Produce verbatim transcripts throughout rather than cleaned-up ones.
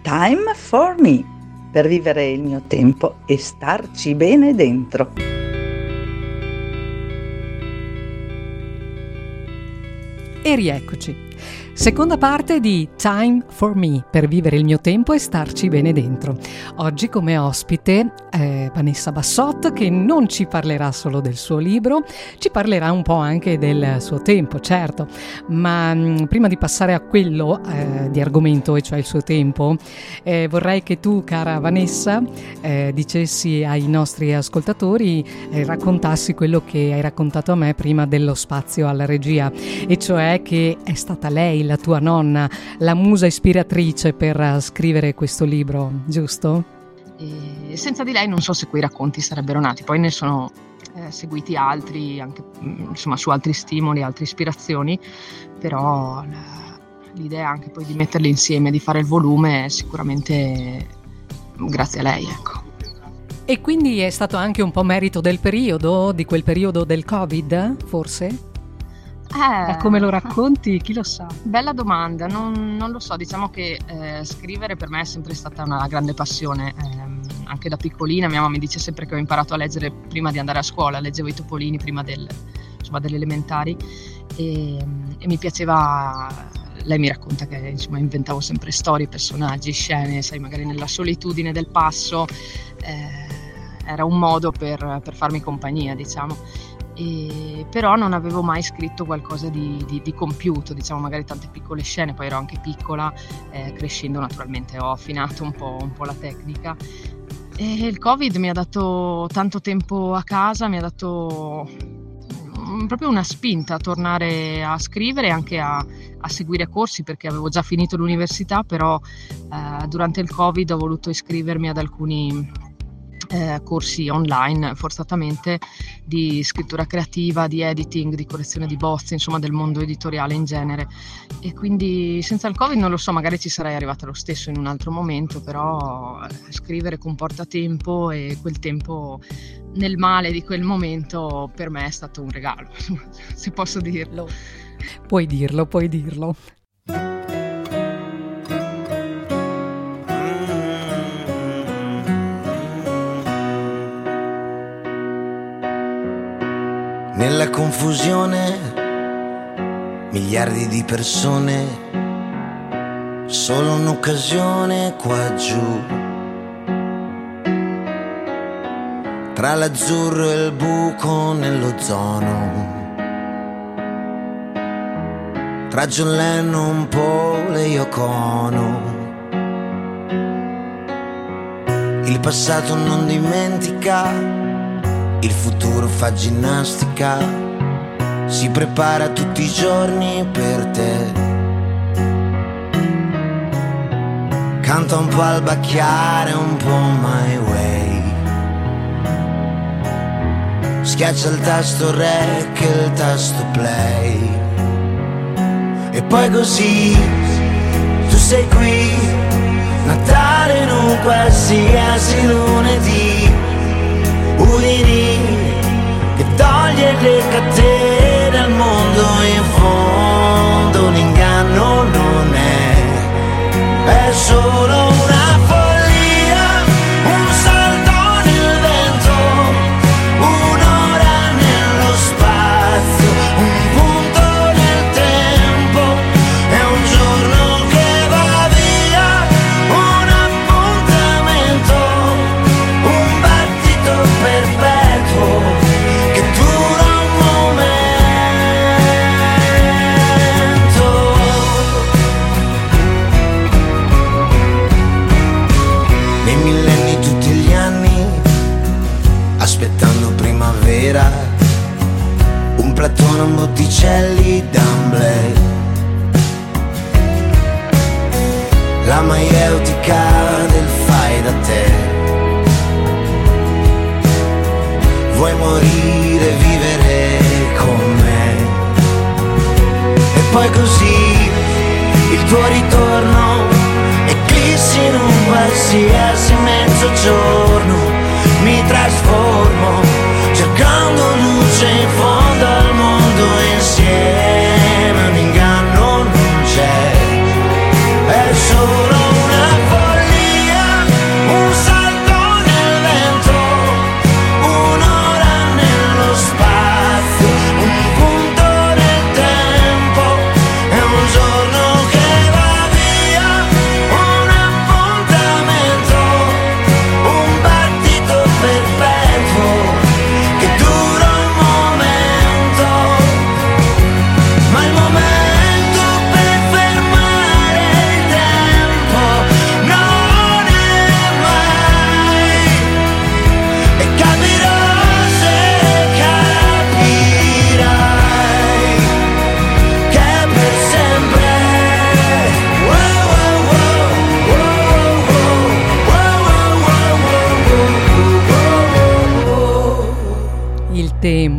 Time for Me, per vivere il mio tempo e starci bene dentro. E rieccoci. Seconda parte di Time for Me, per vivere il mio tempo e starci bene dentro. Oggi come ospite eh, Vanessa Bassot, che non ci parlerà solo del suo libro, ci parlerà un po' anche del suo tempo, certo, ma mh, prima di passare a quello eh, di argomento, e cioè il suo tempo, eh, vorrei che tu, cara Vanessa, eh, dicessi ai nostri ascoltatori, eh, raccontassi quello che hai raccontato a me prima dello spazio alla regia, e cioè che è stata lei, la tua nonna, la musa ispiratrice per scrivere questo libro, giusto? E senza di lei non so se quei racconti sarebbero nati, poi ne sono eh, seguiti altri, anche insomma su altri stimoli, altre ispirazioni, però la, l'idea anche poi di metterli insieme, di fare il volume, è sicuramente grazie a lei, ecco. E quindi è stato anche un po' merito del periodo, di quel periodo del Covid, forse? Eh, Da come lo racconti, chi lo sa? Bella domanda, non, non lo so, diciamo che eh, scrivere per me è sempre stata una grande passione, eh, anche da piccolina mia mamma mi dice sempre che ho imparato a leggere prima di andare a scuola, leggevo i Topolini prima del, insomma, delle elementari e, e mi piaceva, lei mi racconta che insomma inventavo sempre storie, personaggi, scene, sai, magari nella solitudine del passo, eh, era un modo per, per farmi compagnia, diciamo. E però non avevo mai scritto qualcosa di, di, di compiuto, diciamo magari tante piccole scene, poi ero anche piccola, eh, crescendo naturalmente ho affinato un po', un po' la tecnica e il Covid mi ha dato tanto tempo a casa, mi ha dato proprio una spinta a tornare a scrivere e anche a, a seguire corsi, perché avevo già finito l'università, però eh, durante il Covid ho voluto iscrivermi ad alcuni Eh, corsi online forzatamente di scrittura creativa, di editing, di correzione di bozze, insomma del mondo editoriale in genere, e quindi senza il Covid non lo so, magari ci sarei arrivata lo stesso in un altro momento, però eh, scrivere comporta tempo e quel tempo nel male di quel momento per me è stato un regalo, se posso dirlo. Puoi dirlo, puoi dirlo. Nella confusione, miliardi di persone, solo un'occasione qua giù. Tra l'azzurro e il buco nell'ozono, tra John Lennon, Paul e Yoko Ono. Il passato non dimentica, il futuro fa ginnastica, si prepara tutti i giorni per te. Canta un po' al bacchiare, un po' my way. Schiaccia il tasto rec e il tasto play. E poi così tu sei qui, Natale in un qualsiasi lunedì. Udini che toglie le catene al mondo, in fondo l'inganno non è, è solo una follia, un salto nel vento, un'ora nello spazio, un punto nel tempo, è un giorno che va via, un appuntamento, un battito perpetuo che dura un momento. Nei millenni, tutti gli anni, aspettando primavera, un platone, un Botticelli, d'Amblè, la maieutica del fai da te. Vuoi morire, vivere con me. E poi così il tuo ritorno eclissi in un qualsiasi mezzogiorno. Mi trasformo cercando luce in fondo al mondo, insieme un inganno non c'è, è solo una follia.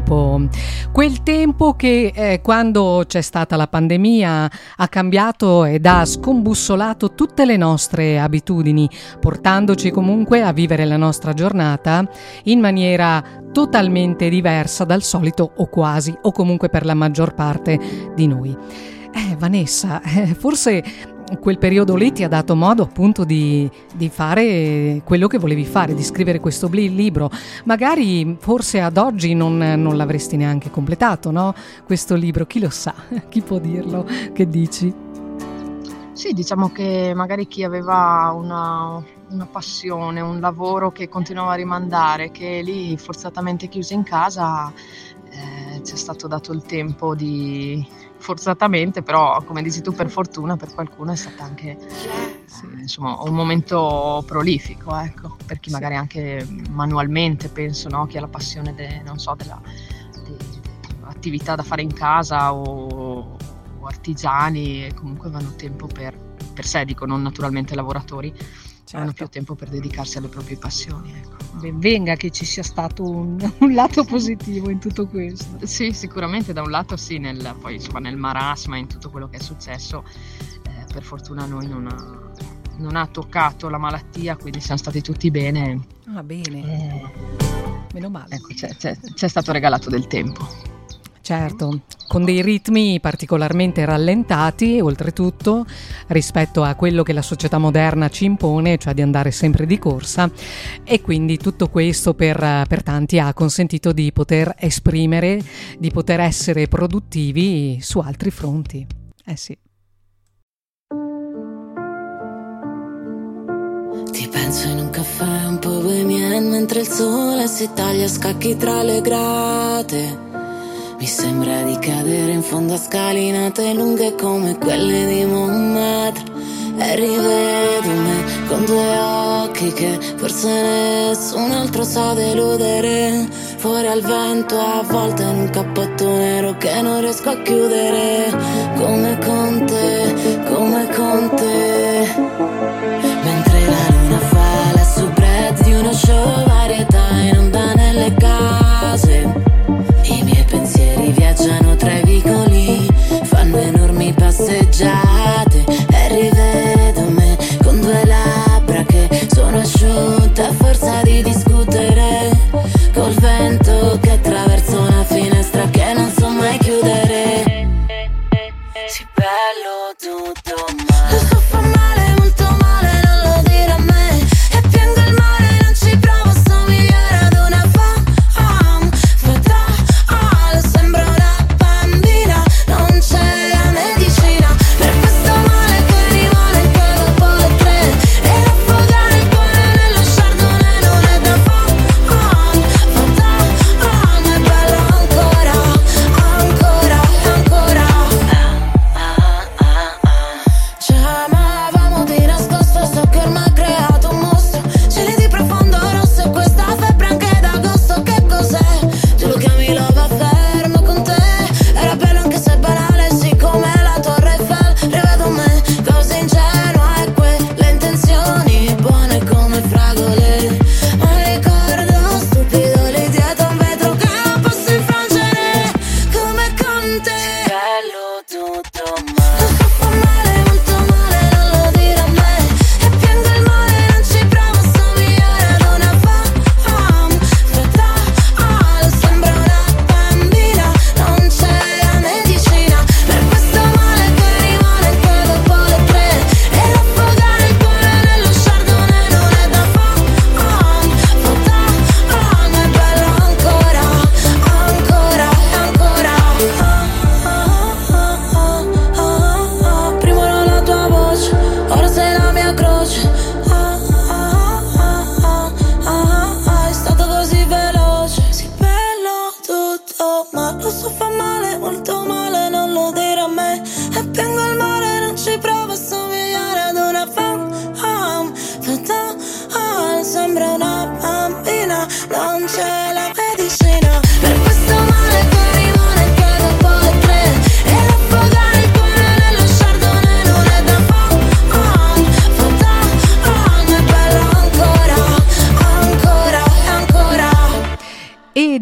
tempo, quel tempo che eh, quando c'è stata la pandemia ha cambiato ed ha scombussolato tutte le nostre abitudini, portandoci comunque a vivere la nostra giornata in maniera totalmente diversa dal solito, o quasi, o comunque per la maggior parte di noi. Eh, Vanessa, eh, forse quel periodo lì ti ha dato modo appunto di, di fare quello che volevi fare, di scrivere questo bli- libro. Magari forse ad oggi non, non l'avresti neanche completato, no? Questo libro, chi lo sa, chi può dirlo, che dici? Sì, diciamo che magari chi aveva una, una passione, un lavoro che continuava a rimandare, che lì forzatamente chiuso in casa, eh, ci è stato dato il tempo di... forzatamente, però come dici tu, per fortuna per qualcuno è stato anche sì, insomma un momento prolifico, ecco, per chi magari anche manualmente, penso, no? Chi ha la passione de, non so, della de, de, attività da fare in casa o, o artigiani, e comunque vanno tempo per, per sé, dico, non naturalmente lavoratori. Certo. Hanno più tempo per dedicarsi alle proprie passioni, ecco. Ben venga che ci sia stato un, un lato positivo in tutto questo. Sì, sicuramente da un lato sì, nel, poi insomma nel marasma, in tutto quello che è successo, eh, per fortuna a noi non ha, non ha toccato la malattia, quindi siamo stati tutti bene. Ah, bene. Eh, Meno male. Ecco, c'è, c'è, c'è stato regalato del tempo. Certo, con dei ritmi particolarmente rallentati, oltretutto, rispetto a quello che la società moderna ci impone, cioè di andare sempre di corsa, e quindi tutto questo per, per tanti ha consentito di poter esprimere, di poter essere produttivi su altri fronti. Eh sì. Ti penso in un caffè un po' bohemian mentre il sole si taglia a scacchi tra le grate. Mi sembra di cadere in fondo a scalinate lunghe come quelle di Montmartre. E rivedo me con due occhi che forse nessun altro sa deludere. Fuori al vento avvolta in un cappotto nero che non riesco a chiudere. Come con te, come con te. Mentre la luna fa la soubrette di uno show varietà in onda nelle case. I miei pensieri viaggiano tra i vicoli, fanno enormi passeggiate. E rivedo me con due labbra che sono asciutte a forza di discutere, col vento che attraversa una finestra che non so mai chiudere. Sì, bello tutto ma lo so, fa male, molto male, non lo dire a me. E piango il mare, non ci provo, sto migliore ad una fam fata. Ah, sembra una bambina, non c'è la medicina per questo male che rimane anche dopo le tre. E affogare il cuore nello chardonnay non è da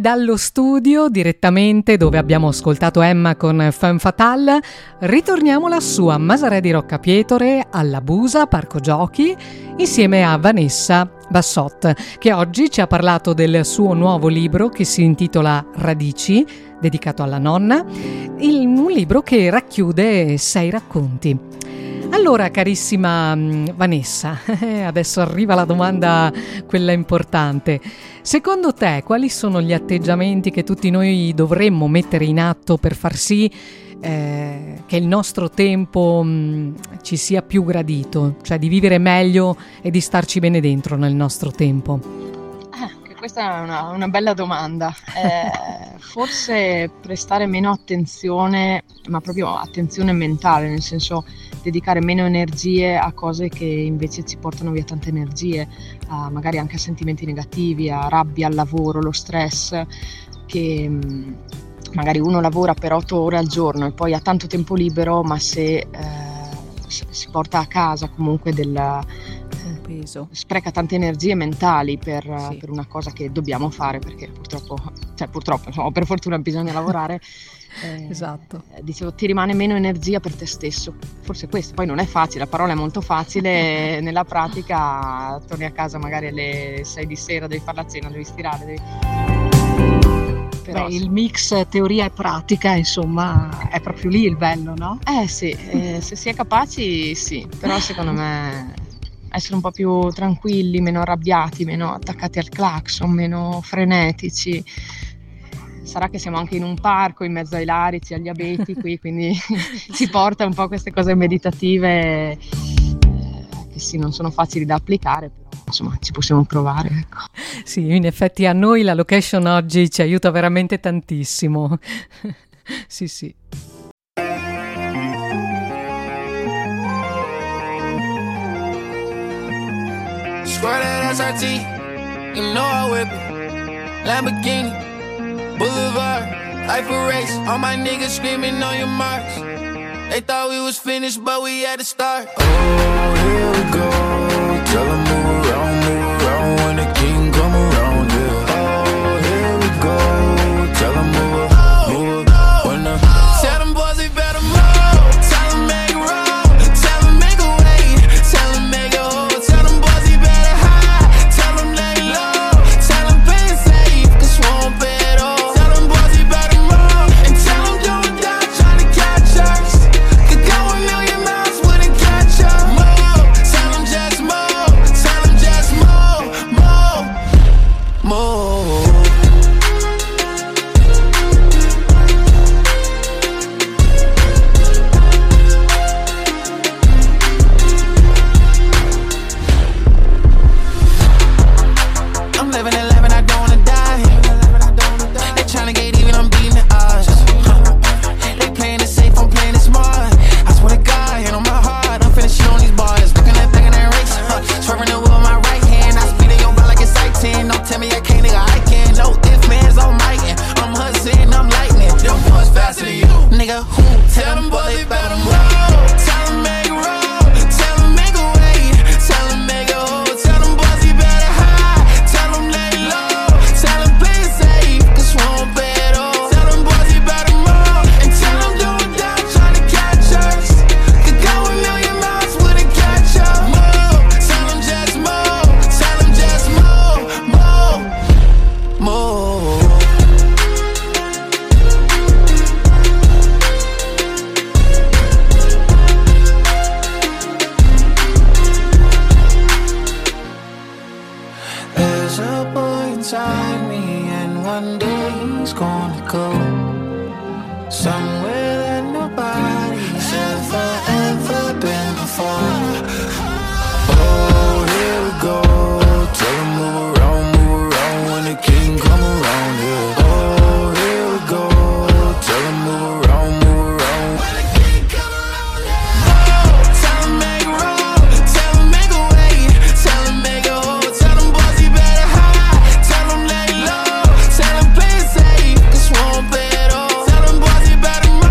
dallo studio, direttamente dove abbiamo ascoltato Emma con Femme Fatale, ritorniamo lassù a Masarè di Roccapietore, alla Busa, Parco Giochi, insieme a Vanessa Bassot, che oggi ci ha parlato del suo nuovo libro che si intitola Radici, dedicato alla nonna, il, un libro che racchiude sei racconti. Allora, carissima Vanessa, adesso arriva la domanda, quella importante. Secondo te, quali sono gli atteggiamenti che tutti noi dovremmo mettere in atto per far sì eh, che il nostro tempo mh, ci sia più gradito, cioè di vivere meglio e di starci bene dentro nel nostro tempo? Eh, questa è una, una bella domanda. Eh, forse prestare meno attenzione, ma proprio attenzione mentale, nel senso dedicare meno energie a cose che invece ci portano via tante energie, a, magari anche a sentimenti negativi, a rabbia al lavoro, lo stress, che mh, magari uno lavora per otto ore al giorno e poi ha tanto tempo libero, ma se eh, si porta a casa comunque del un peso, spreca tante energie mentali per, sì. per una cosa che dobbiamo fare, perché purtroppo, cioè purtroppo, no, per fortuna bisogna lavorare. Eh, esatto. Dicevo, ti rimane meno energia per te stesso, forse questo. Poi non è facile, la parola è molto facile, nella pratica torni a casa magari alle sei di sera, devi fare la cena, devi stirare, devi... Però, Beh, sì. Il mix teoria e pratica, insomma, è proprio lì il bello, no? Eh sì, eh, se si è capaci sì, però secondo me essere un po' più tranquilli, meno arrabbiati, meno attaccati al clacson, meno frenetici. Sarà che siamo anche in un parco in mezzo ai larici, agli abeti qui, quindi ci porta un po' queste cose meditative eh, che sì, non sono facili da applicare, però insomma ci possiamo provare, ecco. Sì, in effetti a noi la location oggi ci aiuta veramente tantissimo. Sì, sì. Square that S R T, you know I whip it. Lamborghini, Boulevard, life a race. All my niggas screaming on your marks. They thought we was finished, but we had to start. Oh, here we go. Tell them move around, move around when the king come around, yeah. Oh, here we go. Tell them move, move when the... Tell them boys they better move. Tell them make a roll. Tell them make a way. Tell them make a hole. Tell them boys they better hide. Tell them lay low. Tell them play it safe, cause we won't pay it all. Tell them boys they better move. And tell them do or die trying to catch us. Could go a million miles, wouldn't catch up. Move. Tell them just move. Tell them just move. Move. Move. I'm living and living, I don't wanna die. They tryna get even, I'm beating the odds. They playing it safe, I'm playing it smart. I swear to God, hand on my heart, I'm finishing on these bars. Looking at back in that race, huh. Swerving the wheel with my right hand. I speed in your butt like it's I ten. Don't tell me I can't, nigga, I can. No if, man's on mic, and I'm hustling, I'm lightning. Them boys faster than you, nigga. Who? Tell them boys they better move. Tell them make a roll. Tell them make a way. Tell them make a hole. Tell them boys they better hide. Tell them lay low. Tell them play it safe, cause we won't pay it all. Tell them boys they better move. And tell them do or die trying to catch us. Could go a million miles, wouldn't catch up. Move. Tell them just move. Tell them just move. Move. Move. There's a boy inside me, and one day he's gonna go somewhere that nobody's ever, ever been before. Oh, here we go. Tell him move around, move around when the king come around, yeah. Oh, here we go. Tell him move around, move around when the king come around, yeah. Oh, tell him make a roll. Tell him make a way. Tell him make a hole. Tell them boys you better hide. Tell them lay low. Tell them play it safe, cause we won't pay it all. Tell them boys you better move.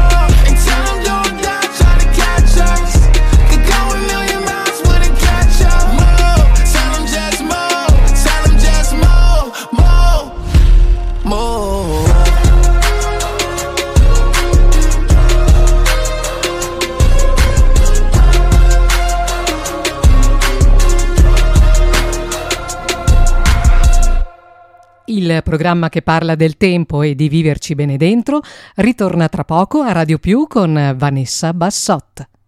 Il programma che parla del tempo e di viverci bene dentro ritorna tra poco a Radio Più con Vanessa Bassot.